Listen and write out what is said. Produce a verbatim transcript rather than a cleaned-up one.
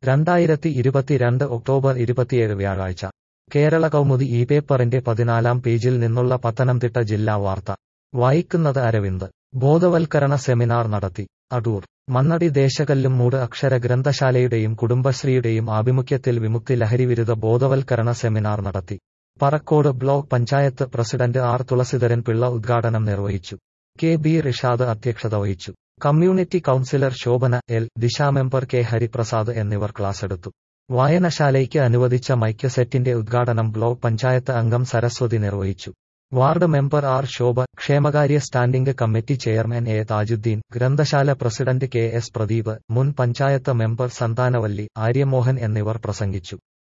രണ്ടായിരത്തി ഇരുപത്തിരണ്ട് ഒക്ടോബർ ഇരുപത്തിയേഴ് വ്യാഴാഴ്ച കേരള കൗമുദി ഈ പേപ്പറിന്റെ പതിനാലാം പേജിൽ നിന്നുള്ള പത്തനംതിട്ട ജില്ലാ വാർത്ത വായിക്കുന്നത് അരവിന്ദ്. ബോധവൽക്കരണ സെമിനാർ നടത്തി. അടൂർ മണ്ണടി ദേശകല്ലും മൂട് അക്ഷര ഗ്രന്ഥശാലയുടെയും കുടുംബശ്രീയുടെയും ആഭിമുഖ്യത്തിൽ വിമുക്തി ലഹരിവിരുദ്ധ ബോധവൽക്കരണ സെമിനാർ നടത്തി. Parakode block panchayat president R Thulaseedharan Pillai ഉദ്ഘാടനം നിർവഹിച്ചു. കെ ബി റിഷാദ് അധ്യക്ഷത വഹിച്ചു. Community councillor Shobhana L, Disha member K Hariprasad എന്നിവർ ക്ലാസെടുത്തു. വായനശാലയ്ക്ക് അനുവദിച്ച മൈക്ക് സെറ്റിന്റെ ഉദ്ഘാടനം ബ്ലോക്ക് പഞ്ചായത്ത് അംഗം സരസ്വതി നിർവഹിച്ചു. വാർഡ് മെമ്പർ ആർ ശോഭ, ക്ഷേമകാര്യ standing committee chairman A Thajudheen, ഗ്രന്ഥശാല പ്രസിഡന്റ് കെ എസ് പ്രദീപ്, മുൻ പഞ്ചായത്ത് മെമ്പർ സന്താനവല്ലി, ആര്യമോഹൻ എന്നിവർ പ്രസംഗിച്ചു.